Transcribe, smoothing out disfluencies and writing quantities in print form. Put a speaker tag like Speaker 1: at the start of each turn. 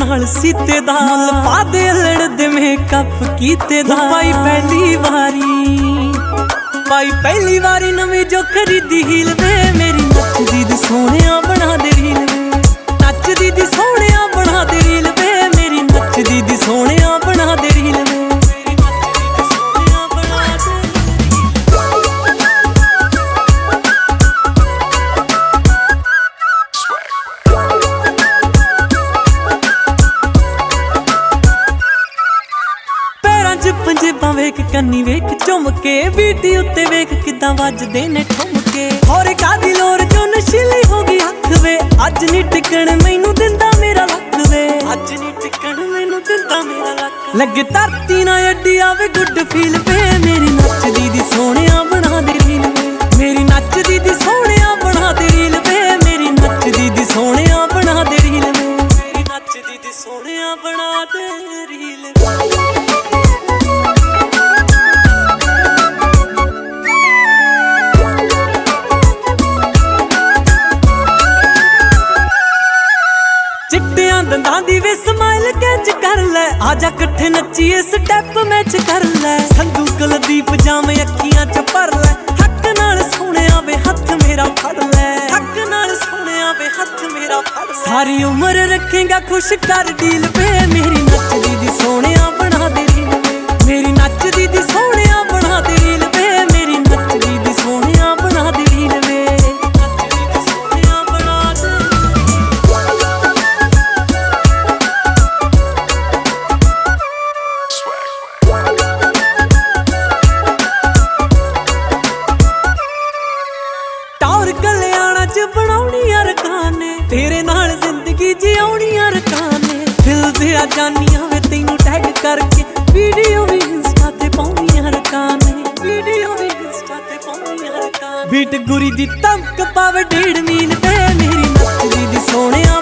Speaker 1: नाल सीते दा मुल पा दे लड़ दे मेकअप कीते दा पाई पहली वारी नवी जो खरीदी हील वे मेरी नचदी दी सोहणिया बना दे रील वे नचदी दी सोहणिया बना दे रील वे मेरी नचदी दी सोहणिया बना दे रील वे पंजेबां वेख कन्नी वेख झुमके बीटी उत्ते वेख किदां वजदे ने ठुमके होरे कादी लोर जो नशीली हो गई अख वे अज नी टिकण मैनू दिंदा मेरा लक वे अज नी टिकण मैनू दिंदा मेरा लक लगे धरती ना अड्डी आवे गुड फील पे मेरी नचदी दी सोहणिया बना दे रील वे मेरी नचदी दी सोहणिया बना दे रील वे मेरी नचदी दी सोहणिया बना दे रील वे मेरी नचदी दी सोहणिया बना दे रील वे दंदां दी वे स्माइल कैच कर ले आजा कट्ठे नच्चीए स्टैप मैच कर ले संधू कुलदीप जामे अखियां च भर ले हक नाल सोहणिया वे हथ मेरा फड़ ले हक नाल सोहणिया वे हथ मेरा फड़ ले सारी उम्र रखेगा खुश कर डील पे मेरी नचदी दी सोहणिया बना दे रील वे मेरी नचदी दी सोहणिया बना दे रील वे मेरी नचदी दी सोहणिया बना दे रील वे तेरे नाल जिंदगी जियाउणी अरकाने दिल दे आ जानिया वे तैनू टैग करके वीडियो भी इंस्टा ते पाउणी अरकाने वीडियो भी इंस्टा ते पाउणी अरकाने बीट गुरी दी तमक पावे 1.5 मील पे मेरी नचदी दी सोहणिया